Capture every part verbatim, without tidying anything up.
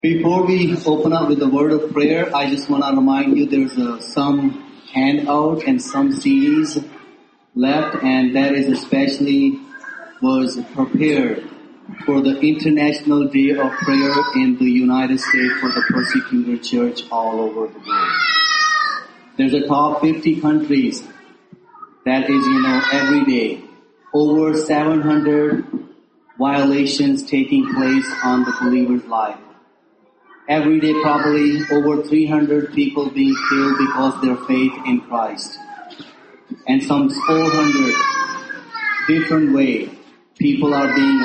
Before we open up with the word of prayer, I just want to remind you there's uh, some handout and some C Ds left, and that is especially was prepared for the International Day of Prayer in the United States for the persecuted church all over the world. There's a top fifty countries that is, you know, every day. Over seven hundred violations taking place on the believer's life. Every day probably over three hundred people being killed because of their faith in Christ. And some four hundred different ways people are being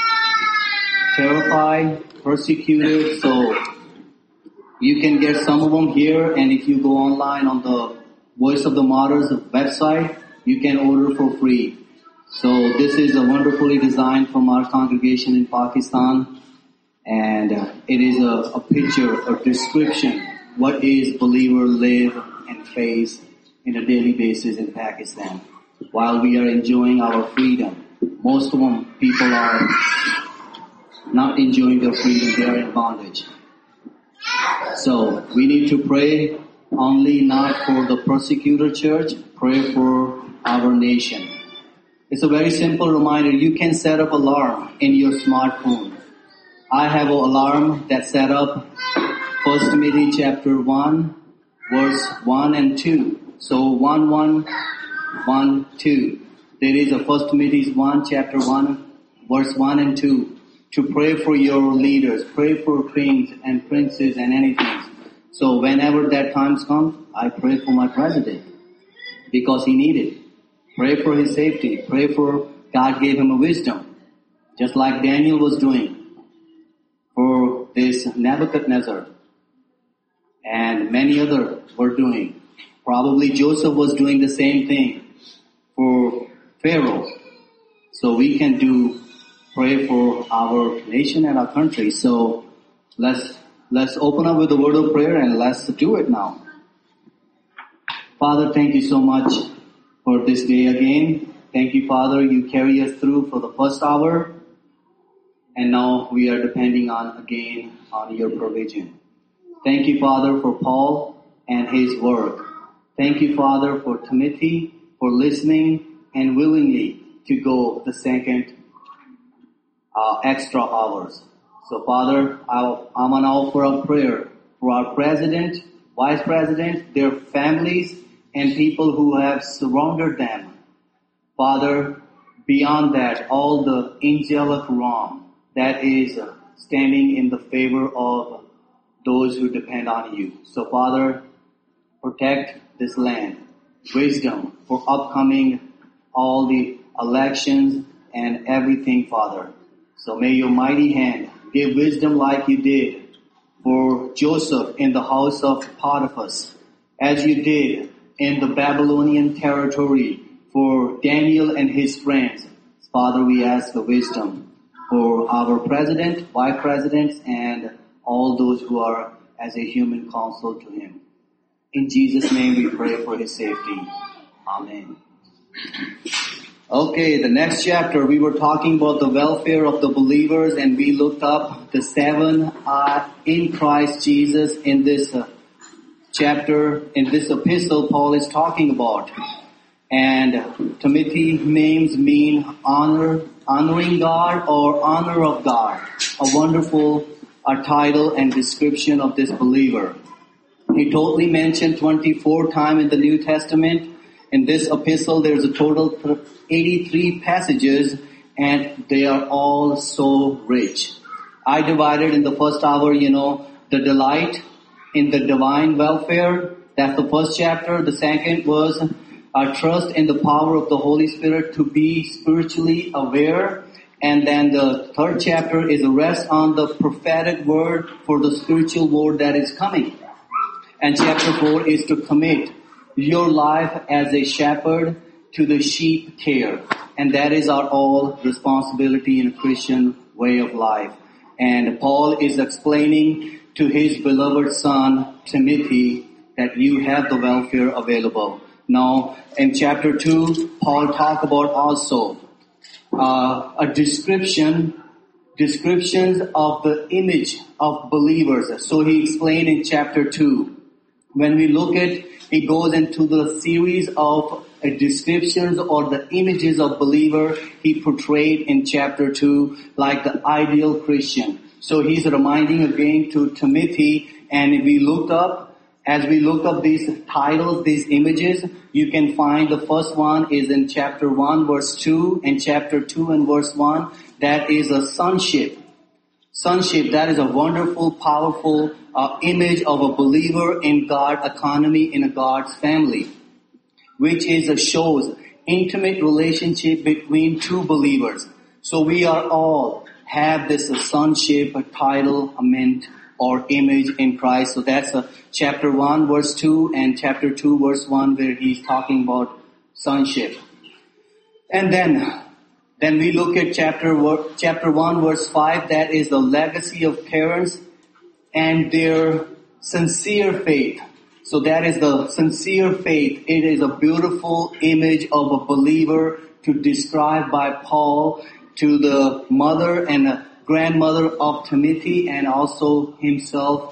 terrified, persecuted. So you can get some of them here, and if you go online on the Voice of the Martyrs website, you can order for free. So this is a wonderfully designed from our congregation in Pakistan. And uh, it is a, a picture, a description, what is believer live and face in a daily basis in Pakistan. While we are enjoying our freedom, most of them people are not enjoying their freedom, they are in bondage. So we need to pray only not for the persecuted church, pray for our nation. It's a very simple reminder. You can set up alarm in your smartphone. I have an alarm that set up First Timothy chapter one, verse one and two. So one, one, one, two. There is a First Timothy one, chapter one, verse one and two. To pray for your leaders, pray for kings and princes and anything. So whenever that time comes, I pray for my president because he needed. Pray for his safety. Pray for God gave him a wisdom, just like Daniel was doing for this Nebuchadnezzar, and many other were doing. Probably Joseph was doing the same thing for Pharaoh. So we can do, pray for our nation and our country. So let's, let's open up with the word of prayer and let's do it now. Father, thank you so much for this day again. Thank you, Father, you carry us through for the first hour. And now we are depending on, again, on your provision. Thank you, Father, for Paul and his work. Thank you, Father, for Timothy, for listening and willingly to go the second uh, extra hours. So, Father, I'll, I'm going to offer up prayer for our president, vice president, their families, and people who have surrounded them. Father, beyond that, all the angelic realm that is standing in the favor of those who depend on you. So, Father, protect this land. Wisdom for upcoming all the elections and everything, Father. So may your mighty hand give wisdom like you did for Joseph in the house of Potiphar, as you did in the Babylonian territory for Daniel and his friends. Father, we ask for wisdom for our president, vice presidents, and all those who are as a human counsel to him. In Jesus' name we pray for his safety. Amen. Okay, the next chapter, we were talking about the welfare of the believers, and we looked up the seven are in Christ Jesus in this uh, chapter, in this epistle Paul is talking about. And Timothy names mean honor, honoring God or honor of God. A wonderful uh, title and description of this believer. He totally mentioned twenty-four times in the New Testament. In this epistle, there's a total of eighty-three passages, and they are all so rich. I divided in the first hour, you know, the delight in the divine welfare. That's the first chapter. The second was our trust in the power of the Holy Spirit to be spiritually aware. And then the third chapter is a rest on the prophetic word for the spiritual word that is coming. And chapter four is to commit your life as a shepherd to the sheep care. And that is our all responsibility in a Christian way of life. And Paul is explaining to his beloved son, Timothy, that you have the welfare available. Now, in chapter two, Paul talk about also uh, a description descriptions of the image of believers. So he explained in chapter two. When we look at, it goes into the series of uh, descriptions or the images of believer he portrayed in chapter two, like the ideal Christian. So he's reminding again to Timothy, and if we looked up, as we look up these titles, these images, you can find the first one is in chapter one verse two, and chapter two and verse one, that is a sonship. Sonship, that is a wonderful, powerful uh, image of a believer in God's economy, in a God's family, which is a shows intimate relationship between two believers. So we are all have this uh, sonship, a title, a mint, or image in Christ. So that's uh, chapter one verse two and chapter two verse one, where he's talking about sonship. And then Then we look at chapter chapter one verse five, that is the legacy of parents and their sincere faith. So that is the sincere faith. It is a beautiful image of a believer to describe by Paul to the mother and the grandmother of Timothy, and also himself,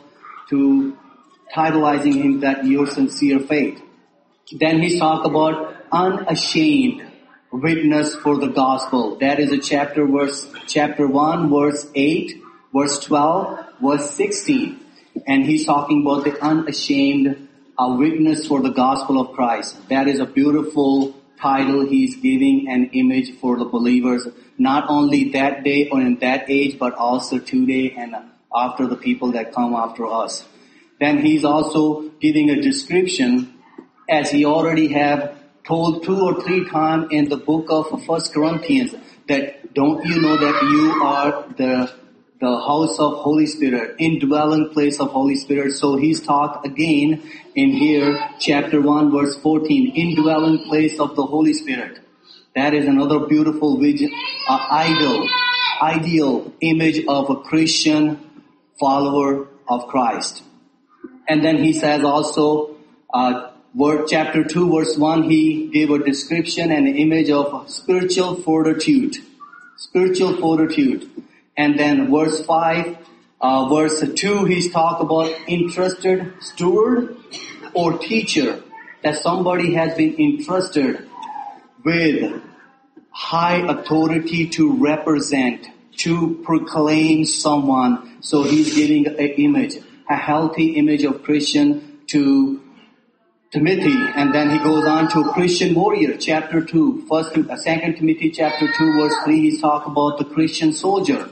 to titleizing him that your sincere faith. Then he talk about unashamed witness for the gospel. That is a chapter verse, chapter one, verse eight, verse twelve, verse sixteen. And he's talking about the unashamed uh, witness for the gospel of Christ. That is a beautiful title he's giving, an image for the believers, not only that day or in that age, but also today and after the people that come after us. Then he's also giving a description, as he already have told two or three times in the book of First Corinthians, that don't you know that you are the the house of Holy Spirit, indwelling place of Holy Spirit. So he's talked again in here, chapter one, verse fourteen, indwelling place of the Holy Spirit. That is another beautiful vision, uh, ideal, ideal image of a Christian follower of Christ. And then he says also, uh, Word, chapter two, verse one, he gave a description and an image of spiritual fortitude. Spiritual fortitude. And then verse five, uh, verse two, he's talked about entrusted steward or teacher. That somebody has been entrusted with high authority to represent, to proclaim someone. So he's giving an image, a healthy image of Christian to Timothy, and then he goes on to Christian warrior, chapter two, first, uh, second Timothy chapter two, verse three, he's talking about the Christian soldier.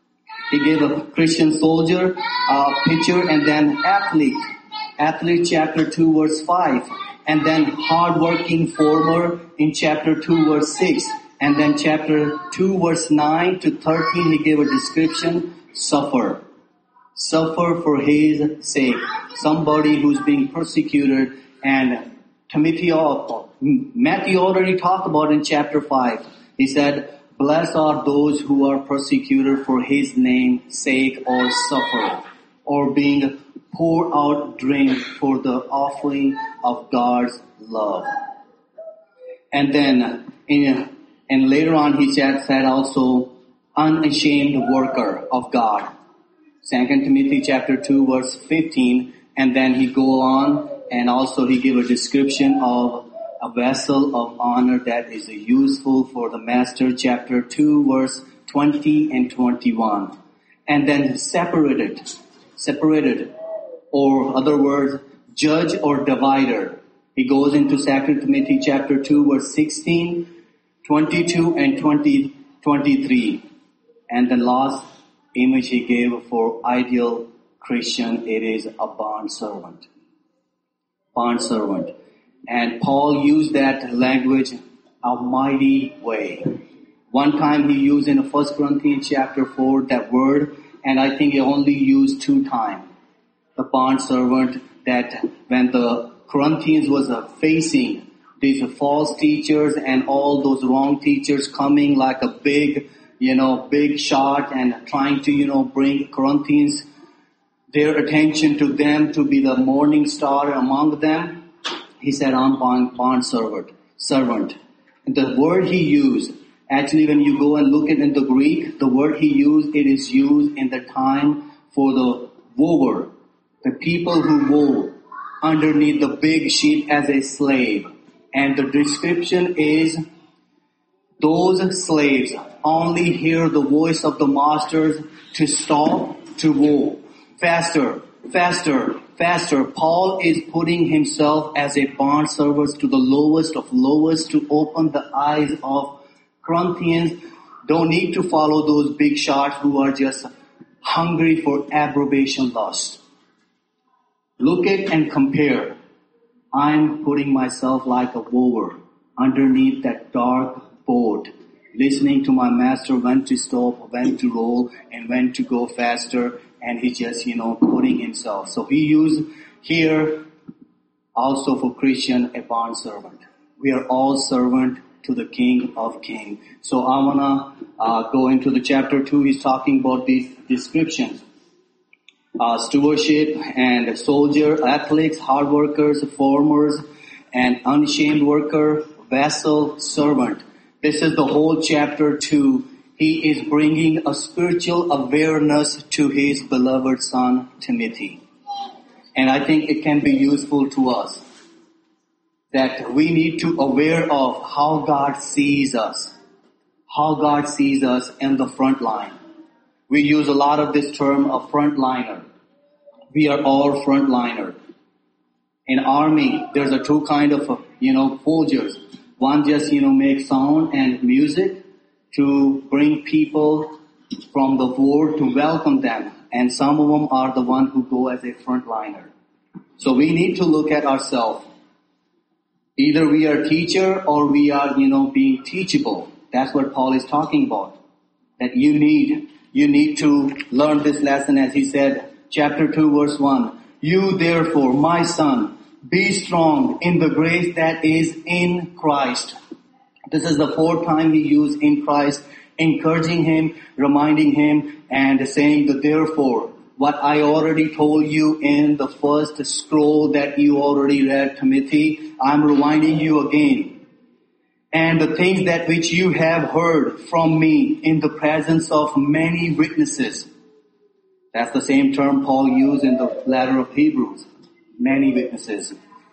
He gave a Christian soldier uh, picture, and then athlete, athlete chapter two, verse five, and then hardworking farmer in chapter two, verse six, and then chapter two, verse nine to thirteen, he gave a description, suffer. Suffer for his sake. Somebody who's being persecuted. And Timothy, Matthew already talked about in chapter five. He said, blessed are those who are persecuted for his name's sake, or suffer, or being poured out drink for the offering of God's love. And then, in, and later on he said, said also, unashamed worker of God. Second Timothy chapter two, verse fifteen. And then he go on, and also he gave a description of a vessel of honor that is useful for the master, chapter two, verse twenty and twenty-one. And then separated, separated, or other words, judge or divider. He goes into Second Timothy chapter two, verse sixteen, twenty-two and twenty, twenty-three. And the last image he gave for ideal Christian, it is a bond servant. Bond servant. And Paul used that language a mighty way. One time he used in First Corinthians chapter four that word, and I think he only used two times. The bond servant, that when the Corinthians was uh, facing these false teachers and all those wrong teachers coming like a big, you know, big shot and trying to, you know, bring Corinthians their attention to them to be the morning star among them. He said, I'm bond, bond servant, servant. And the word he used, Actually, when you go and look at in the Greek, the word he used, it is used in the time for the wover, the people who wove underneath the big sheet as a slave. And the description is, those slaves only hear the voice of the masters to stop, to wove. Faster, faster, faster. Paul is putting himself as a bond servant to the lowest of lowest to open the eyes of Corinthians. Don't need to follow those big shots who are just hungry for approbation lust. Look at and compare. I'm putting myself like a wover underneath that dark boat, listening to my master when to stop, when to roll, and when to go faster. And he just, you know, putting himself. So he used here also for Christian a bond servant. We are all servant to the King of Kings. So I wanna uh, go into the chapter two. He's talking about these descriptions. Uh, stewardship and soldier, athletes, hard workers, farmers, and unashamed worker, vessel, servant. This is the whole chapter two. He is bringing a spiritual awareness to his beloved son, Timothy. And I think it can be useful to us that we need to aware of how God sees us, how God sees us in the front line. We use a lot of this term, a frontliner. We are all frontliner. In army, there's a two kind of, you know, soldiers. One just, you know, make sound and music to bring people from the war to welcome them. And some of them are the one who go as a frontliner. So we need to look at ourselves. Either we are teacher or we are, you know, being teachable. That's what Paul is talking about. That you need, you need to learn this lesson as he said, chapter two verse one. You therefore, my son, be strong in the grace that is in Christ. This is the fourth time he used in Christ, encouraging him, reminding him, and saying that therefore, what I already told you in the first scroll that you already read, Timothy, I'm reminding you again. And the things that which you have heard from me in the presence of many witnesses. That's the same term Paul used in the letter of Hebrews. Many witnesses.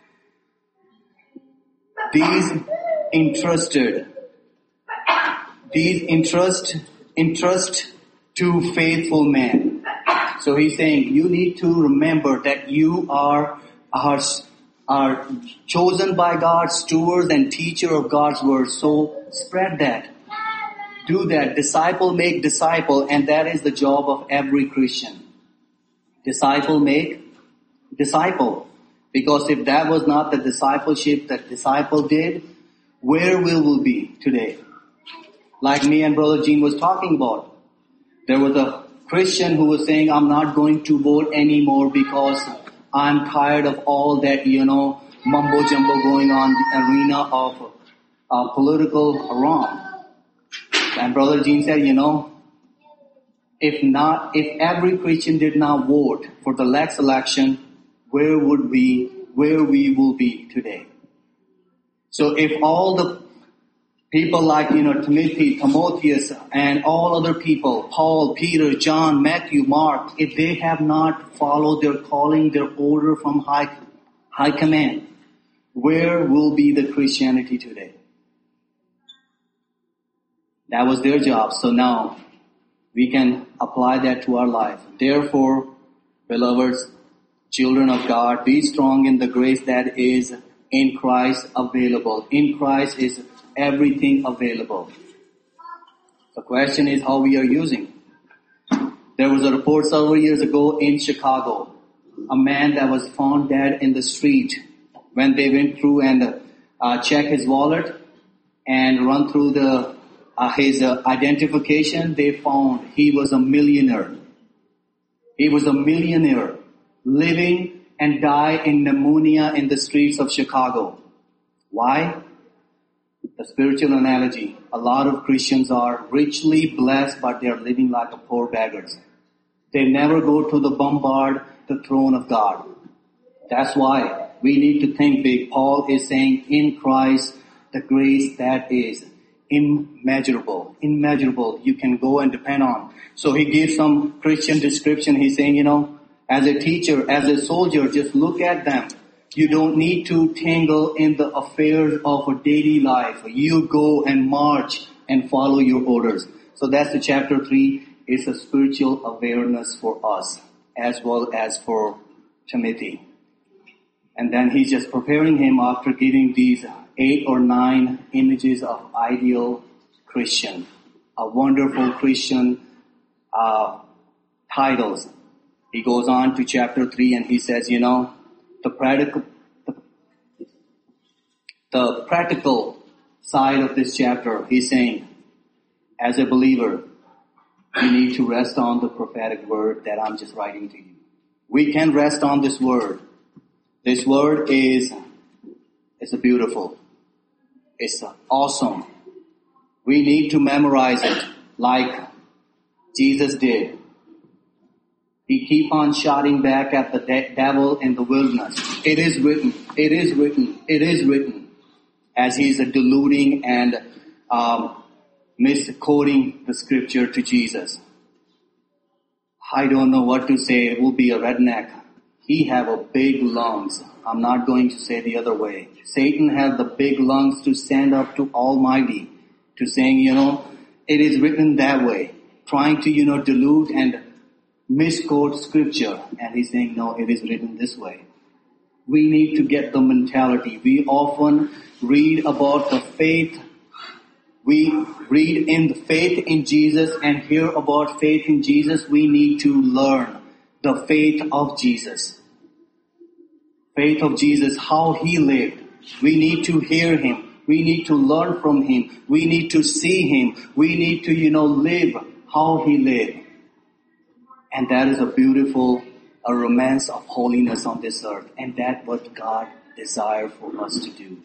These entrusted, these entrust, entrust to faithful men. So he's saying you need to remember that you are, are, are chosen by God, stewards and teacher of God's word. So spread that. Do that. Disciple make disciple, and that is the job of every Christian. Disciple make disciple. Because if that was not the discipleship that disciple did, where will we be today? Like me and Brother Gene was talking about. There was a Christian who was saying, I'm not going to vote anymore because I'm tired of all that, you know, mumbo jumbo going on in the arena of uh, political wrong. And Brother Gene said, you know, if not, if every Christian did not vote for the next election, where would we, where we will be today? So if all the people like, you know, Timothy, Timotheus, and all other people, Paul, Peter, John, Matthew, Mark, if they have not followed their calling, their order from high, high command, where will be the Christianity today? That was their job. So now we can apply that to our life. Therefore, beloveds, children of God, be strong in the grace that is in Christ available. In Christ is everything available. The question is how we are using. There was a report several years ago in Chicago. A man that was found dead in the street. When they went through and uh, checked his wallet and run through the uh, his uh, identification, they found he was a millionaire. He was a millionaire living and died in pneumonia in the streets of Chicago. Why? The spiritual analogy. A lot of Christians are richly blessed, but they are living like a poor beggars. They never go to the bombard the throne of God. That's why we need to think big. Paul is saying in Christ, the grace that is immeasurable, immeasurable. You can go and depend on. So he gives some Christian description. He's saying, you know, as a teacher, as a soldier, just look at them. You don't need to tangle in the affairs of a daily life. You go and march and follow your orders. So that's the chapter three. It's a spiritual awareness for us as well as for Timothy. And then he's just preparing him after giving these eight or nine images of ideal Christian, a wonderful Christian uh, titles. He goes on to chapter three and he says, you know, the practical, the, the practical side of this chapter, he's saying, as a believer, you need to rest on the prophetic word that I'm just writing to you. We can rest on this word. This word is, is a beautiful. It's awesome. We need to memorize it like Jesus did. He keep on shouting back at the de- devil in the wilderness. It is written. It is written. It is written. As he's deluding and um, misquoting the scripture to Jesus. I don't know what to say. It will be a redneck. He have a big lungs. I'm not going to say the other way. Satan has the big lungs to stand up to Almighty, to saying, you know, it is written that way, trying to, you know, delude and misquote scripture. And he's saying, no, it is written this way. We need to get the mentality. We often read about the faith. We read in the faith in Jesus and hear about faith in Jesus. We need to learn the faith of Jesus. Faith of Jesus, how he lived. We need to hear him. We need to learn from him. We need to see him. We need to, you know, live how he lived. And that is a beautiful, a romance of holiness on this earth. And that's what God desires for us to do.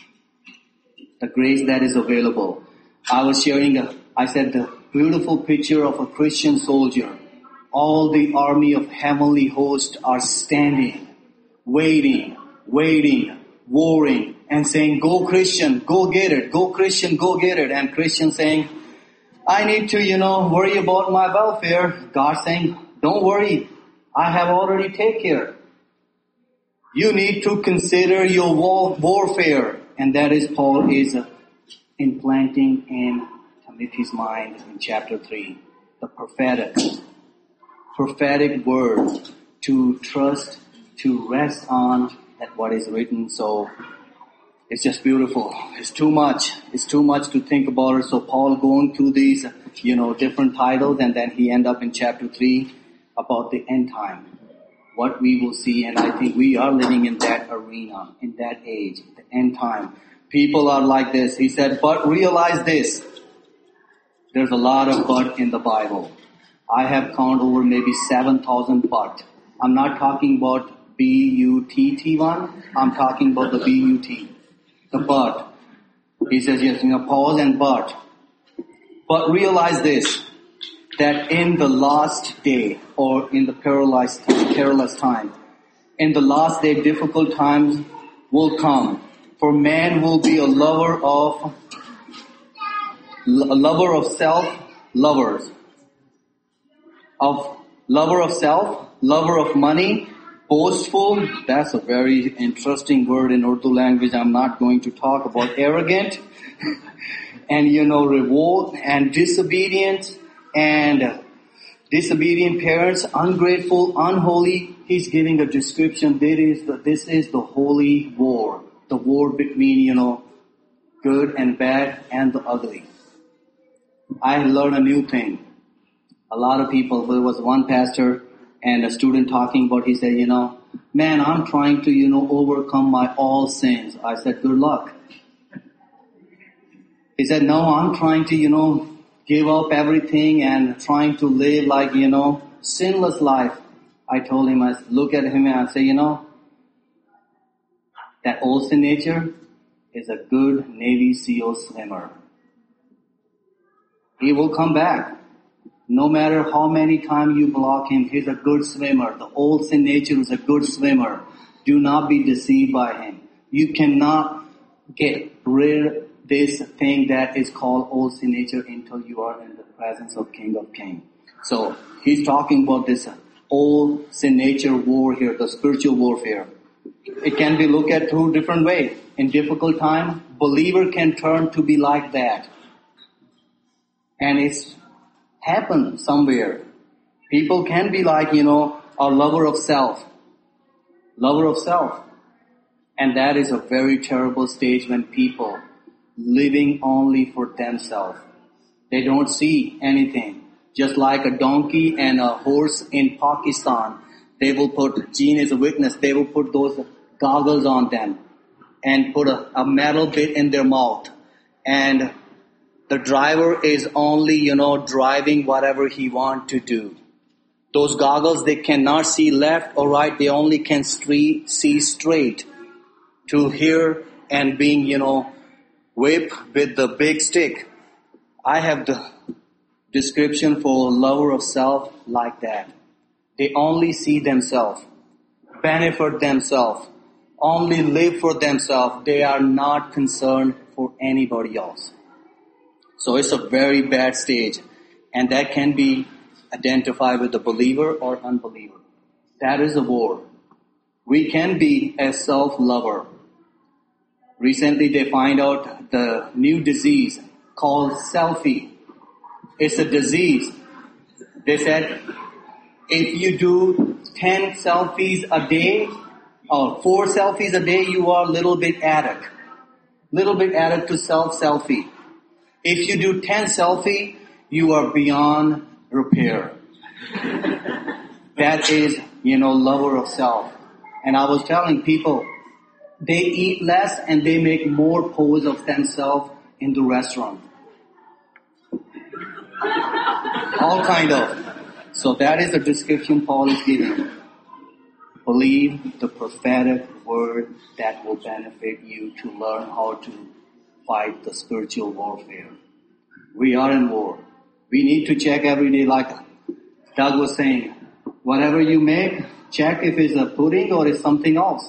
The grace that is available. I was sharing, a, I said, the beautiful picture of a Christian soldier. All the army of heavenly hosts are standing, waiting, waiting, warring, and saying, go Christian, go get it. Go Christian, go get it. And Christian saying, I need to, you know, worry about my welfare. God saying, don't worry. I have already taken care. You need to consider your war, warfare. And that is Paul is uh, implanting in Timothy's mind in chapter three. The prophetic, prophetic word to trust, to rest on that what is written. So it's just beautiful. It's too much. It's too much to think about it. So Paul going through these, you know, different titles, and then he end up in chapter three about the end time. What we will see, and I think we are living in that arena, in that age, the end time. People are like this. He said, but realize this. There's a lot of but in the Bible. I have counted over maybe seven thousand but. I'm not talking about B U T T one. I'm talking about the B U T. The but. He says, yes, you know, pause and but. But realize this, that in the last day, or in the perilous, perilous time, in the last day, difficult times will come. For man will be a lover of, a lover of self, lovers. Of, lover of self, lover of money, boastful. That's a very interesting word in Urdu language. I'm not going to talk about arrogant. And, you know, revolt and disobedient and disobedient parents, ungrateful, unholy. He's giving a description. This is the, this is the holy war. The war between, you know, good and bad and the ugly. I learned a new thing. A lot of people, there was one pastor and a student talking about, he said, you know, man, I'm trying to, you know, overcome my all sins. I said, good luck. He said, no, I'm trying to, you know, give up everything and trying to live like, you know, sinless life. I told him, I look at him and I say, you know, that old sin nature is a good Navy SEAL swimmer. He will come back. No matter how many times you block him, he's a good swimmer. The old sin nature is a good swimmer. Do not be deceived by him. You cannot get rid this thing that is called old sin nature until you are in the presence of King of Kings. So he's talking about this old sin nature war here, the spiritual warfare. It can be looked at two different ways. In difficult time, believer can turn to be like that. And it's happened somewhere. People can be like, you know, a lover of self. Lover of self. And that is a very terrible stage when people living only for themselves. They don't see anything. Just like a donkey and a horse in Pakistan, they will put, Gene is a witness, they will put those goggles on them and put a, a metal bit in their mouth. And the driver is only, you know, driving whatever he wants to do. Those goggles, they cannot see left or right. They only can straight, see straight to hear and being, you know, whip with the big stick. I have the description for a lover of self like that. They only see themselves, benefit themselves, only live for themselves. They are not concerned for anybody else. So it's a very bad stage, and that can be identified with the believer or unbeliever. That is a war. We can be a self-lover. Recently they find out the new disease called selfie. It's a disease. They said if you do ten selfies a day or four selfies a day, you are a little bit addict. Little bit addict to self-selfie. If you do ten selfie, you are beyond repair. That is, you know, lover of self. And I was telling people, they eat less and they make more pose of themselves in the restaurant. All kind of. So that is the description Paul is giving. Believe the prophetic word that will benefit you to learn how to fight the spiritual warfare. We are in war. We need to check every day, like Doug was saying. Whatever you make, check if it's a pudding or it's something else.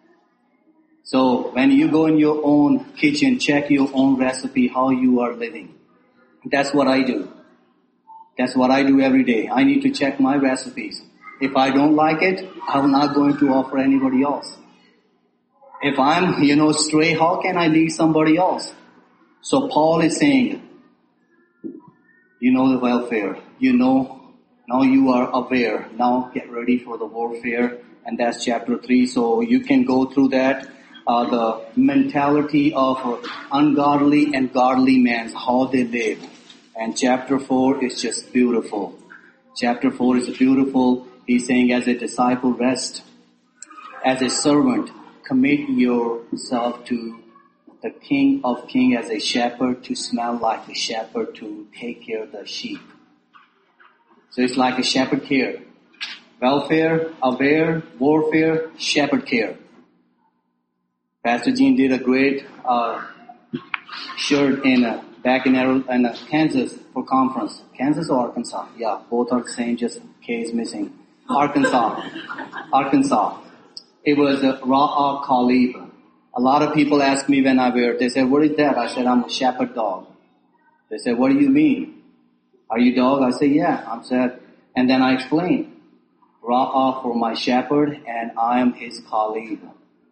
So when you go in your own kitchen, check your own recipe, how you are living. That's what I do. That's what I do every day. I need to check my recipes. If I don't like it, I'm not going to offer anybody else. If I'm, you know, stray, how can I lead somebody else? So Paul is saying, you know the welfare. You know, now you are aware. Now get ready for the warfare. And that's chapter three. So you can go through that. Uh, the mentality of uh, ungodly and godly men, how they live. And chapter four is just beautiful. Chapter four is beautiful. He's saying, as a disciple, rest. As a servant, commit yourself to the King of Kings, as a shepherd, to smell like a shepherd, to take care of the sheep. So it's like a shepherd care. Welfare, aware, warfare, shepherd care. Pastor Gene did a great uh, shirt in uh, back in, in uh, Kansas for conference. Kansas or Arkansas? Yeah, both are the same, just K is missing. Arkansas. Arkansas. It was a Ra'ah Kalib. A lot of people ask me when I wear it. They say, what is that? I said, I'm a shepherd dog. They said, what do you mean? Are you dog? I say, yeah. I said, and then I explained. Ra'ah for my shepherd, and I am his Kalib.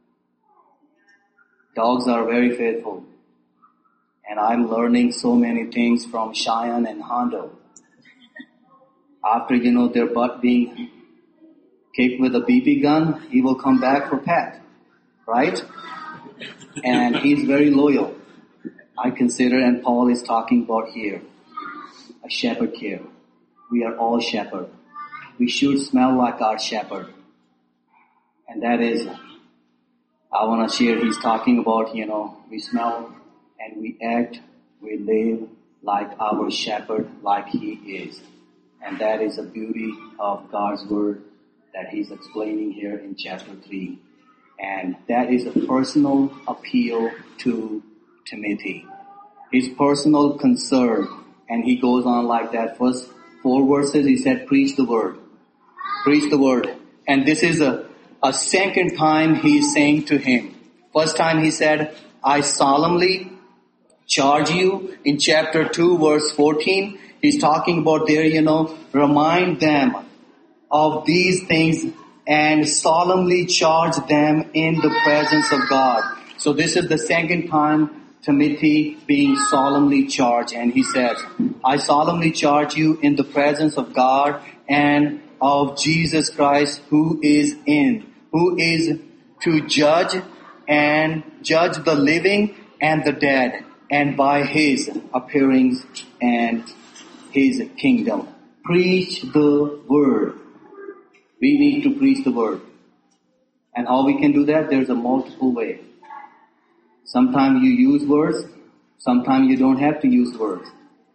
Dogs are very faithful. And I'm learning so many things from Cheyenne and Hondo. After, you know, their butt being kicked with a B B gun, he will come back for pet. Right? And he's very loyal. I consider, and Paul is talking about here, a shepherd care. We are all shepherd. We should smell like our shepherd. And that is, I want to share, he's talking about, you know, we smell and we act, we live like our shepherd, like he is. And that is the beauty of God's word that he's explaining here in chapter three. And that is a personal appeal to Timothy. His personal concern. And he goes on like that. First four verses, he said, preach the word. Preach the word. And this is a, a second time he's saying to him. First time he said, I solemnly charge you. In chapter two, verse fourteen, he's talking about there, you know, remind them of these things and solemnly charge them in the presence of God. So this is the second time Timothy being solemnly charged, and he says, I solemnly charge you in the presence of God and of Jesus Christ, who is in, who is to judge and judge the living and the dead, and by his appearings and his kingdom. Preach the word. We need to preach the word. And how we can do that? There's a multiple way. Sometimes you use words. Sometimes you don't have to use words.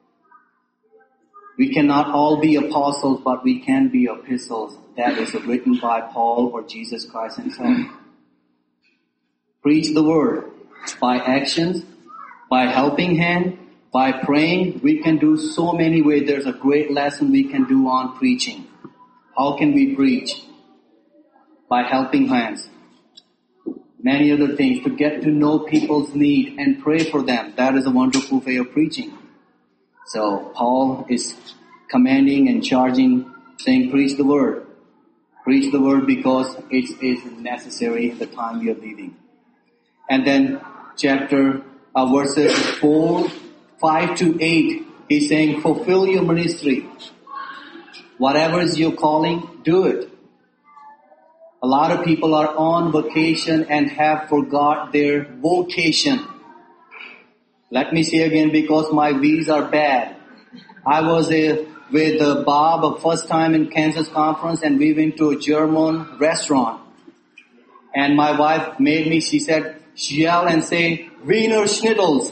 We cannot all be apostles, but we can be epistles that is written by Paul or Jesus Christ himself. Preach the word by actions, by helping hand, by praying. We can do so many ways. There's a great lesson we can do on preaching. How can we preach? By helping hands. Many other things, to get to know people's need and pray for them. That is a wonderful way of preaching. So Paul is commanding and charging, saying, preach the word. Preach the word because it is necessary in the time we are living. And then chapter, uh, verses four, five to eight, he's saying, fulfill your ministry. Whatever is your calling, do it. A lot of people are on vacation and have forgot their vocation. Let me say again, because my V's are bad. I was a, with uh, Bob a first time in Kansas conference, and we went to a German restaurant. And my wife made me, she said, yell and say, Wiener Schnittels.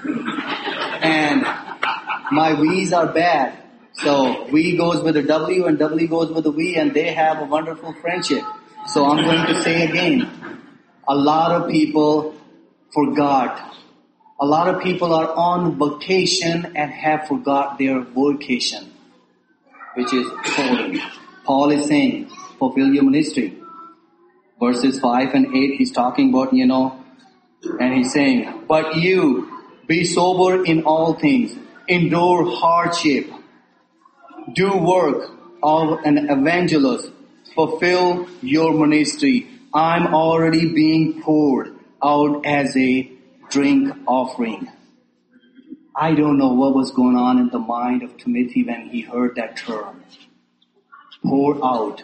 And my V's are bad. So V goes with a W and W goes with a V, and they have a wonderful friendship. So I'm going to say again, a lot of people forgot. A lot of people are on vacation and have forgot their vocation, which is calling. Paul is saying, fulfill your ministry. Verses five and eight, he's talking about, you know, and he's saying, but you, be sober in all things, endure hardship, do work of an evangelist, fulfill your ministry. I'm already being poured out as a drink offering. I don't know what was going on in the mind of Timothy when he heard that term. Pour out.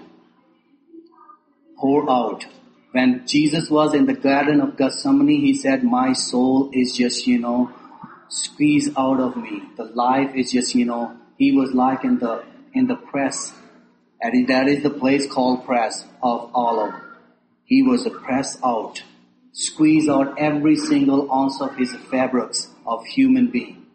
Pour out. When Jesus was in the Garden of Gethsemane, he said, my soul is just, you know, squeezed out of me. The life is just, you know, he was like in the, in the press. And that is the place called press of olive. He was pressed out, squeeze out every single ounce of his fabrics of human being.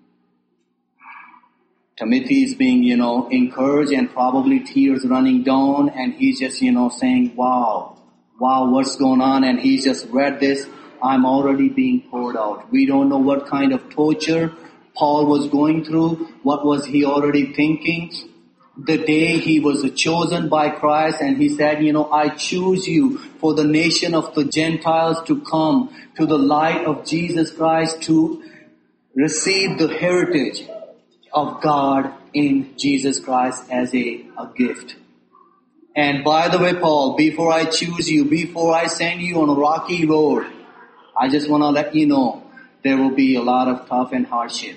Timothy is being, you know, encouraged and probably tears running down, and he's just, you know, saying, wow, wow, what's going on? And he just read this, I'm already being poured out. We don't know what kind of torture Paul was going through. What was he already thinking? The day he was chosen by Christ, and he said, you know, I choose you for the nation of the Gentiles to come to the light of Jesus Christ, to receive the heritage of God in Jesus Christ as a, a gift. And by the way, Paul, before I choose you, before I send you on a rocky road, I just want to let you know there will be a lot of tough and hardship.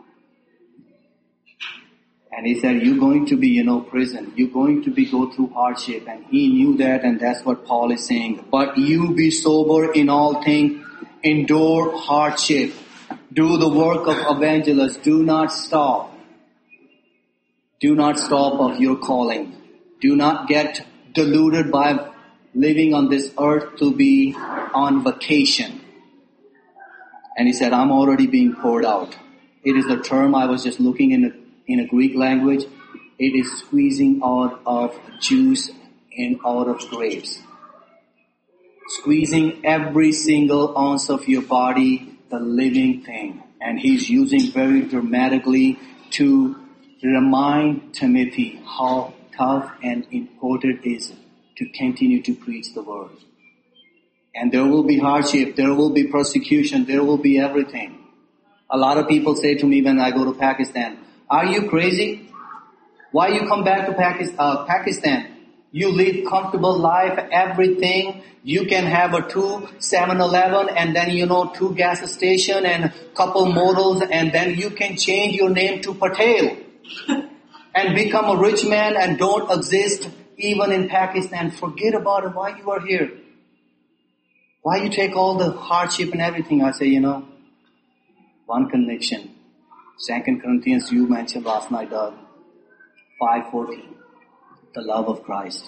And he said, you're going to be, you know, prison. You're going to be go through hardship. And he knew that, and that's what Paul is saying. But you be sober in all things, endure hardship, do the work of evangelist. Do not stop. Do not stop of your calling. Do not get deluded by living on this earth to be on vacation. And he said, I'm already being poured out. It is the term I was just looking in the In a Greek language, it is squeezing out of juice and out of grapes. Squeezing every single ounce of your body, the living thing. And he's using very dramatically to remind Timothy how tough and important it is to continue to preach the word. And there will be hardship, there will be persecution, there will be everything. A lot of people say to me when I go to Pakistan, are you crazy? Why you come back to Pakistan? Uh, Pakistan? You live comfortable life, everything. You can have a two seven eleven and then, you know, two gas station and couple models, and then you can change your name to Patel and become a rich man and don't exist even in Pakistan. Forget about it. Why you are here? Why you take all the hardship and everything? I say, you know, one connection. Second Corinthians, you mentioned last night, Doug. five fourteen. The love of Christ.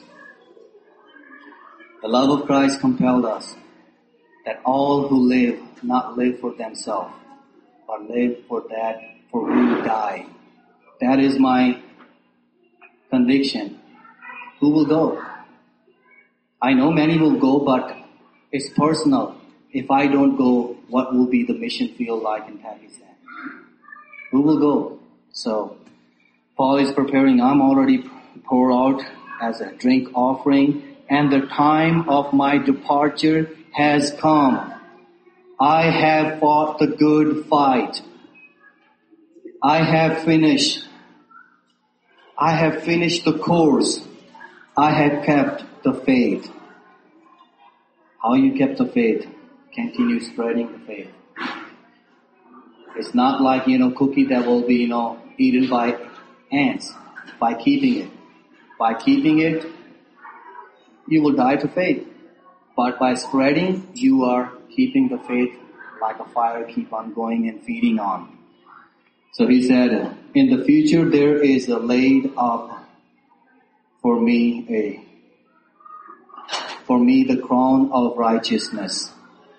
The love of Christ compelled us that all who live not live for themselves, but live for that for whom die. That is my conviction. Who will go? I know many will go, but it's personal. If I don't go, what will be the mission field like in Pakistan? Who will go? So, Paul is preparing. I'm already poured out as a drink offering, and the time of my departure has come. I have fought the good fight. I have finished. I have finished the course. I have kept the faith. How you kept the faith? Continue spreading the faith. It's not like, you know, cookie that will be, you know, eaten by ants. By keeping it. By keeping it, you will die to faith. But by spreading, you are keeping the faith like a fire, keep on going and feeding on. So he said, in the future there is a laid up for me a for me the crown of righteousness,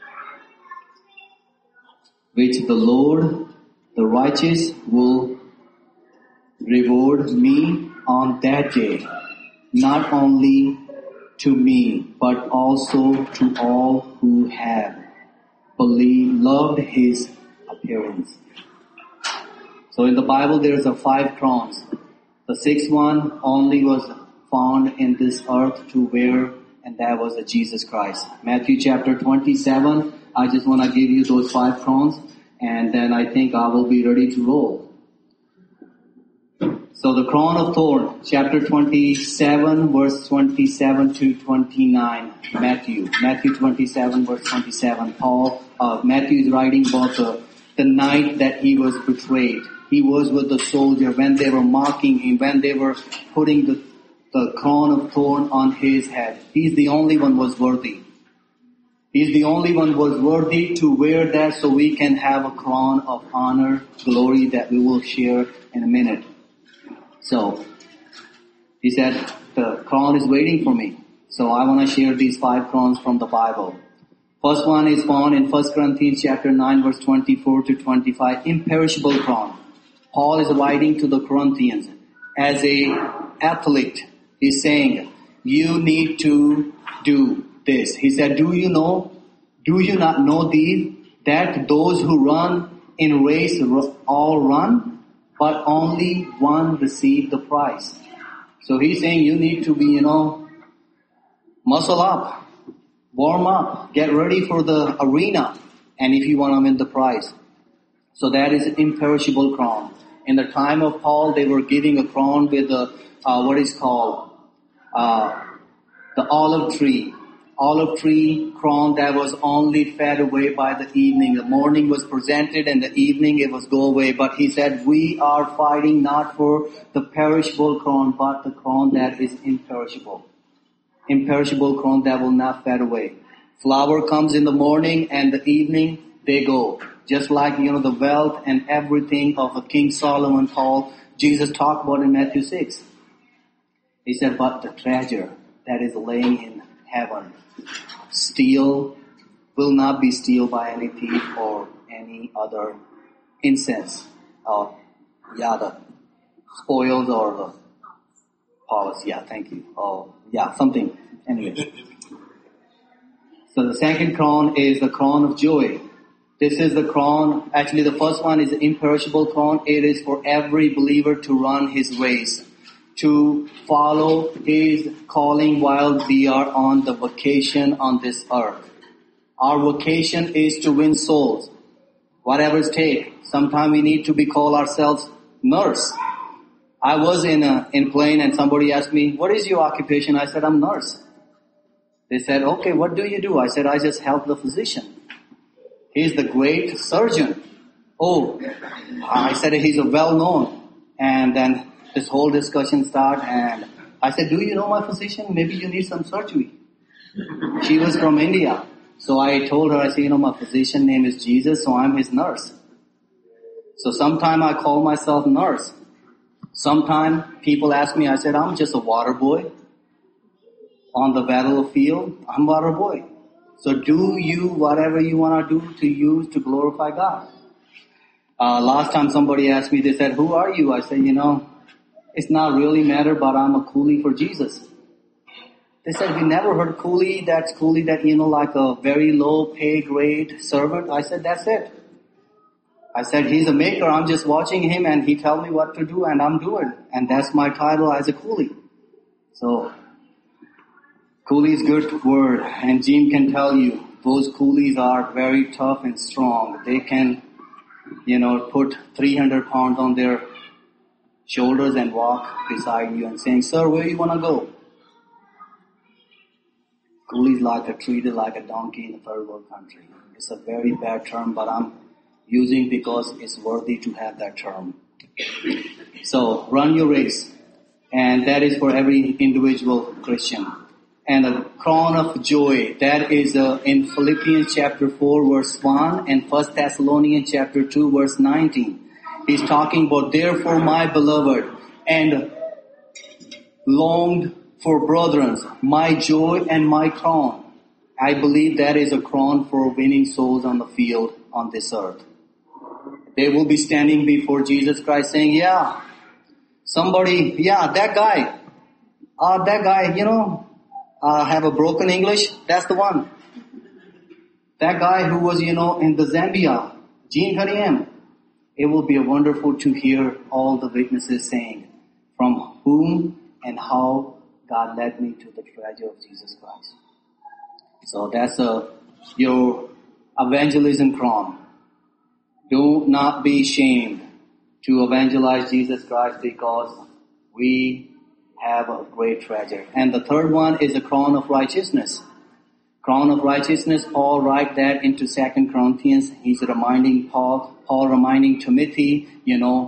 which the Lord, the righteous, will reward me on that day, not only to me, but also to all who have believed, loved his appearance. So in the Bible there's a five crowns. The sixth one only was found in this earth to wear, and that was a Jesus Christ. Matthew chapter twenty-seven, I just want to give you those five crowns, and then I think I will be ready to roll. So the crown of thorn, chapter twenty-seven, verse twenty-seven to twenty-nine. Matthew, Matthew twenty-seven, verse twenty-seven. Paul, uh, Matthew is writing about the, the night that he was betrayed. He was with the soldier when they were mocking him, when they were putting the, the crown of thorn on his head. He's the only one who was worthy. He's the only one who was worthy to wear that, so we can have a crown of honor, glory that we will share in a minute. So, he said, the crown is waiting for me. So I want to share these five crowns from the Bible. First one is found in First Corinthians chapter nine, verse twenty-four to twenty-five. Imperishable crown. Paul is writing to the Corinthians as a athlete. He's saying, you need to do this. He said, do you know, do you not know these, that those who run in race all run, but only one receive the prize. So he's saying you need to be, you know, muscle up, warm up, get ready for the arena, and if you want to win the prize. So that is an imperishable crown. In the time of Paul, they were giving a crown with a, uh, what is called, uh, the olive tree. Olive tree crown that was only fed away by the evening. The morning was presented and the evening it was go away. But he said, we are fighting not for the perishable crown, but the crown that is imperishable. Imperishable crown that will not fade away. Flower comes in the morning and the evening they go. Just like, you know, the wealth and everything of a King Solomon, Paul, Jesus talked about in Matthew six. He said, but the treasure that is laying in heaven, steal will not be steal by any thief or any other incense or yeah, the spoils or the polish. Yeah, thank you. Oh, yeah, something. Anyway. So the second crown is the crown of joy. This is the crown. Actually, the first one is the imperishable crown. It is for every believer to run his race, to follow his calling while we are on the vacation on this earth. Our vocation is to win souls. whatever it takes. Sometimes we need to be called ourselves nurse. I was in a in plane and somebody asked me, what is your occupation? I said, I'm nurse. They said, okay, what do you do? I said, I just help the physician. He's the great surgeon. Oh, I said, he's a well-known. And then this whole discussion started, and I said, do you know my physician? Maybe you need some surgery. She was from India. So I told her, I said, you know, my physician name is Jesus, so I'm his nurse. So sometime I call myself nurse. Sometime people ask me, I said, I'm just a water boy. On the battlefield, I'm water boy. So do you whatever you want to do to use to glorify God. Uh, last time somebody asked me, they said, who are you? I said, you know, it's not really matter, but I'm a coolie for Jesus. They said, we never heard coolie. That's coolie that, you know, like a very low pay grade servant. I said, that's it. I said, he's a maker. I'm just watching him and he tell me what to do and I'm doing. And that's my title as a coolie. So, coolie is good word. And Jim can tell you, those coolies are very tough and strong. They can, you know, put three hundred pounds on their shoulders and walk beside you and saying, sir, where you want to go? Coolies like are treated like a donkey in a third world country. It's a very bad term, but I'm using because it's worthy to have that term. So, run your race. And that is for every individual Christian. And a crown of joy, that is uh, in Philippians chapter four verse one and First Thessalonians chapter two verse nineteen. He's talking about, therefore my beloved and longed for brethren, my joy and my crown. I believe that is a crown for winning souls on the field on this earth. They will be standing before Jesus Christ saying, yeah, somebody, yeah, that guy, uh, that guy, you know, Uh, have a broken English, that's the one. That guy who was, you know, in the Zambia, Jean Kariem. It will be wonderful to hear all the witnesses saying from whom and how God led me to the treasure of Jesus Christ. So that's a, your evangelism crown. Do not be ashamed to evangelize Jesus Christ because we have a great treasure. And the third one is a crown of righteousness. Crown of righteousness, Paul write that into Second Corinthians. He's reminding Paul, Paul reminding Timothy, you know,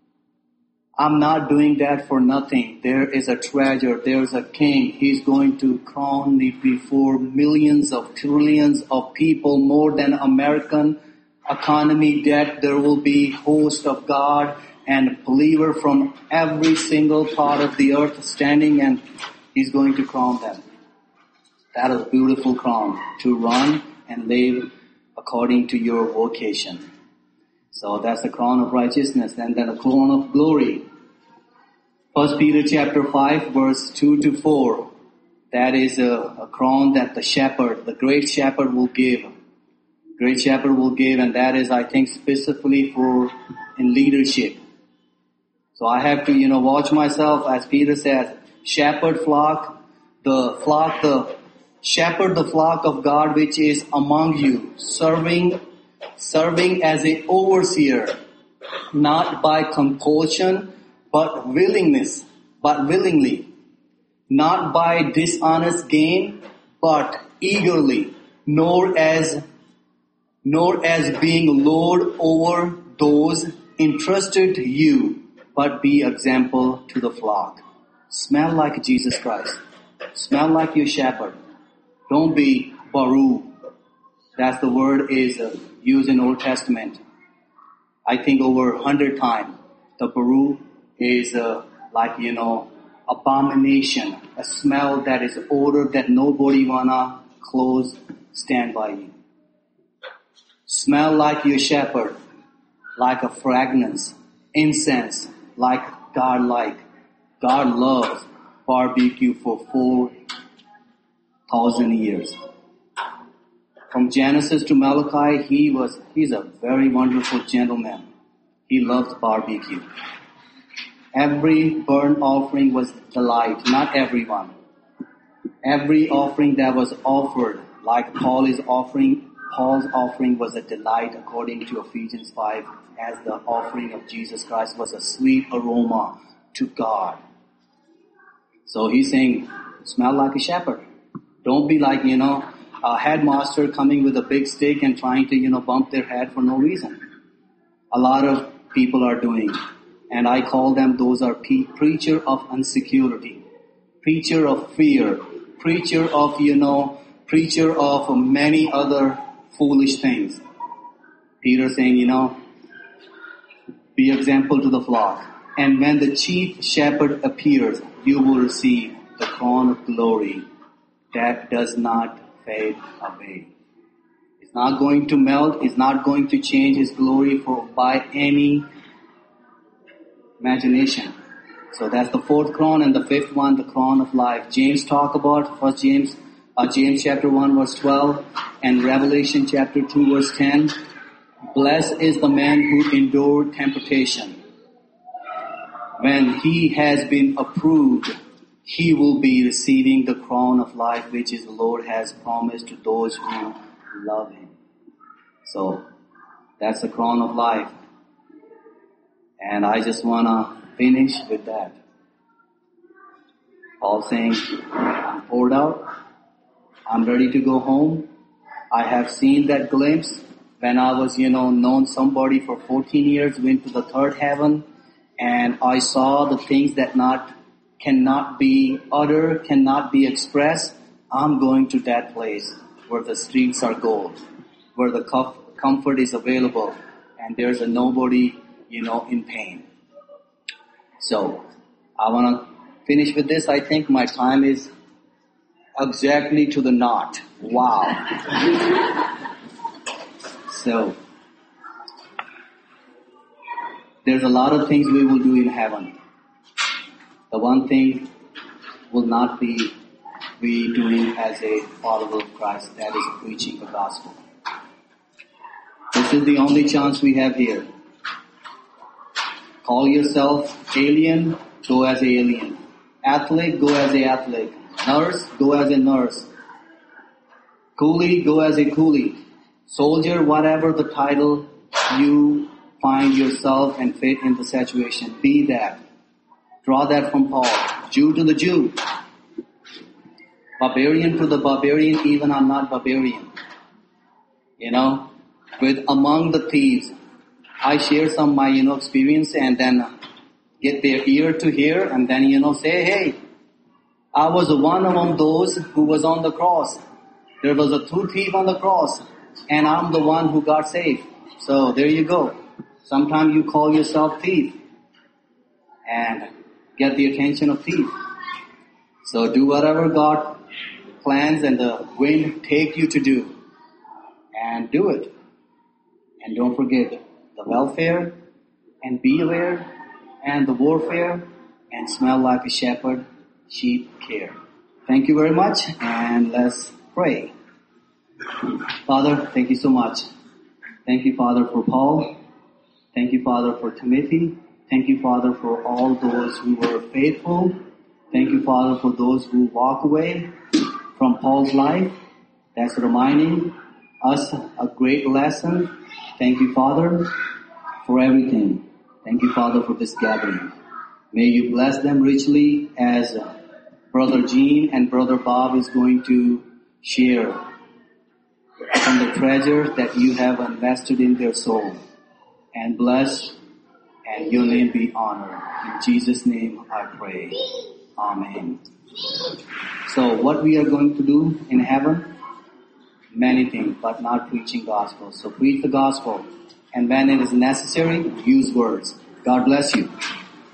I'm not doing that for nothing. There is a treasure. There's a king. He's going to crown me before millions of trillions of people, more than American economy debt. There will be host of God and believer from every single part of the earth standing, and he's going to crown them. That is a beautiful crown to run and live according to your vocation. So that's the crown of righteousness. And then a crown of glory. First Peter chapter five verse two to four. That is a, a crown that the shepherd, the great shepherd will give. Great shepherd will give, and that is, I think, specifically for in leadership. So I have to, you know, watch myself, as Peter says, shepherd flock, the flock, the shepherd the flock of God which is among you, serving, serving as a overseer, not by compulsion, but willingness, but willingly, not by dishonest gain, but eagerly, nor as, nor as being lord over those entrusted to you, but be example to the flock. Smell like Jesus Christ. Smell like your shepherd. Don't be baru. That's the word is uh, used in Old Testament. I think over a hundred times. The baru is uh, like, you know, abomination. A smell that is odor that nobody wanna close, stand by you. Smell like your shepherd. Like a fragrance. Incense. Like God like. God loves barbecue for four thousand years. From Genesis to Malachi, he was, he's a very wonderful gentleman. He loves barbecue. Every burnt offering was delight, not everyone. Every offering that was offered, like Paul is offering, Paul's offering was a delight according to Ephesians five, as the offering of Jesus Christ was a sweet aroma to God. So he's saying, smell like a shepherd. Don't be like, you know, a headmaster coming with a big stick and trying to, you know, bump their head for no reason. A lot of people are doing. And I call them, those are pe- preacher of insecurity, preacher of fear, preacher of, you know, preacher of many other foolish things. Peter saying, you know, be example to the flock. And when the chief shepherd appears, you will receive the crown of glory that does not fade away. It's not going to melt. It's not going to change His glory for by any imagination. So that's the fourth crown, and the fifth one, the crown of life. James talk about First James, uh, James chapter one verse twelve, and Revelation chapter two verse ten. Blessed is the man who endured temptation. When he has been approved, he will be receiving the crown of life which His Lord has promised to those who love Him. So that's the crown of life. And I just want to finish with that. Paul saying, I'm poured out. I'm ready to go home. I have seen that glimpse when I was, you know, known somebody for fourteen years, went to the third heaven, and I saw the things that not cannot be uttered, cannot be expressed. I'm going to that place where the streets are gold, where the comfort is available, and there's a nobody, you know, in pain. So, I want to finish with this. I think my time is exactly to the knot. Wow. So, there's a lot of things we will do in heaven. The one thing will not be we doing as a follower of Christ, that is preaching the gospel. This is the only chance we have here. Call yourself alien, go as an alien. Athlete, go as an athlete. Nurse, go as a nurse. Coolie, go as a coolie. Soldier, whatever the title you find yourself and fit in the situation, be that. Draw that from Paul. Jew to the Jew. Barbarian to the barbarian, even I'm not barbarian. You know, with among the thieves, I share some of my, you know, experience and then get their ear to hear and then, you know, say, hey, I was one among those who was on the cross. There was a true thief on the cross and I'm the one who got saved. So there you go. Sometimes you call yourself thief and get the attention of thief. So do whatever God plans and the wind take you to do. And do it. And don't forget the welfare and be aware and the warfare and smell like a shepherd, sheep care. Thank you very much and let's pray. Father, thank you so much. Thank you, Father, for Paul. Thank you, Father, for Timothy. Thank you, Father, for all those who were faithful. Thank you, Father, for those who walk away from Paul's life. That's reminding us a great lesson. Thank you, Father, for everything. Thank you, Father, for this gathering. May you bless them richly as Brother Gene and Brother Bob is going to share from the treasure that you have invested in their soul. And bless and your name be honored. In Jesus' name I pray. Amen. So what we are going to do in heaven? Many things, but not preaching gospel. So preach the gospel. And when it is necessary, use words. God bless you.